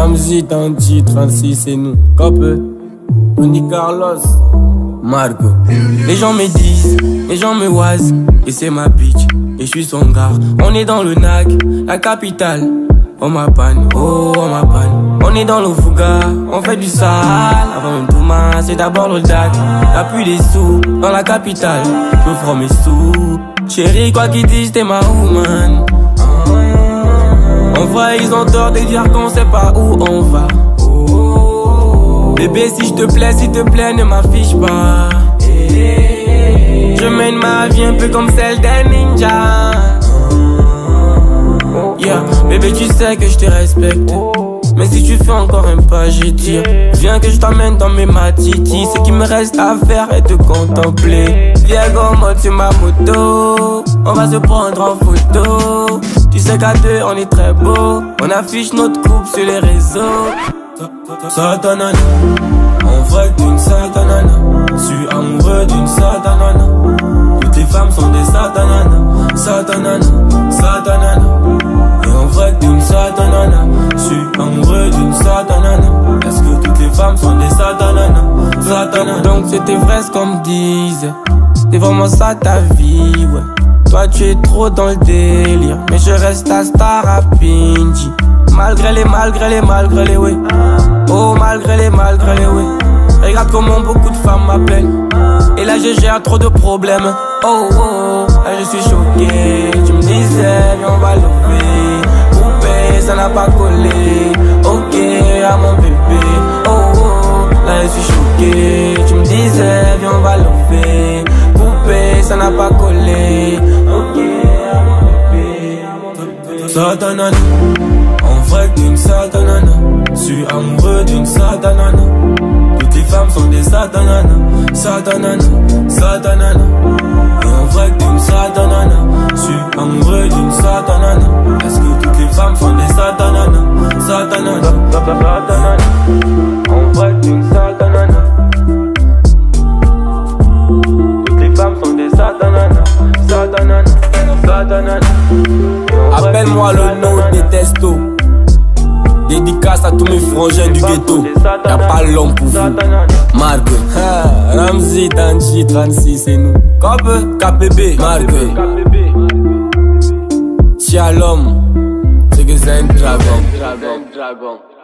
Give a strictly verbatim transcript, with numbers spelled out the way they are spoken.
Ramzi, Tanti, trente-six, c'est nous. Cope, Tony Carlos, Marco. Les gens me disent, les gens me oisent, et c'est ma bitch, et je suis son gars. On est dans le N A C, la capitale. On m'appanne, oh on m'appanne. On est dans le Fouga, on fait du sale. Avant même tout main, c'est d'abord le D A C. T'as plus des sous, dans la capitale. Je prends mes sous. Chérie, quoi qu'ils disent, t'es ma woman. En vrai, ils ont tort de dire qu'on sait pas où on va. Bébé, si je te plais, s'il te plaît, ne m'affiche pas. Je mène ma vie un peu comme celle d'un ninja. Yeah, bébé, tu sais que je te respecte. Mais si tu fais encore un pas, je tire. Viens que je t'emmène dans mes matitis. Ce qui me reste à faire est te contempler. Viens go mode sur ma moto. On va se prendre en photo. Tu sais qu'à deux on est très beau. On affiche notre couple sur les réseaux. Satanana, en vrai d'une satanana. Je suis amoureux d'une satanana. Toutes les femmes sont des satanana. Satanana, satanana. Et en vrai d'une satanana. Je suis amoureux d'une satanana. Est-ce que toutes les femmes sont des satanana? Satanana. Donc c'était vrai ce qu'on me disait. C'est vraiment ça ta vie, ouais. Toi tu es trop dans le délire. Mais je reste ta star à Pinji. Malgré les, malgré les, malgré les, ouais. Oh, malgré les, malgré les, ouais. Regarde comment beaucoup de femmes m'appellent. Et là je gère trop de problèmes. Oh, oh, là je suis choqué. Tu me disais, viens on va lever. Poupée, ça n'a pas collé. Ok, à mon bébé. Oh, oh, là je suis choqué. Tu me disais, viens on va lever. Poupée, ça n'a pas collé. Ok, à mon bébé. Satanana, en vrai d'une satanana. Je suis amoureux d'une satanana. Toutes les femmes sont des satanana. Satanana, satanana. Et en vrai d'une satanana. Je suis amoureux d'une satanana. Est-ce que toutes les femmes sont des satanana? Satanana, satanana. En vrai d'une satanana. Toutes les femmes sont des satanana. Satanana, satanana. Appelle-moi le nom des testos. Dédicace à tous mes frangins du ghetto. Y'a pas l'homme pour vous. Marque, Ramzi, Tanti, trente-six, c'est nous. Cope, K P B, Marque. Shalom, c'est que c'est un dragon.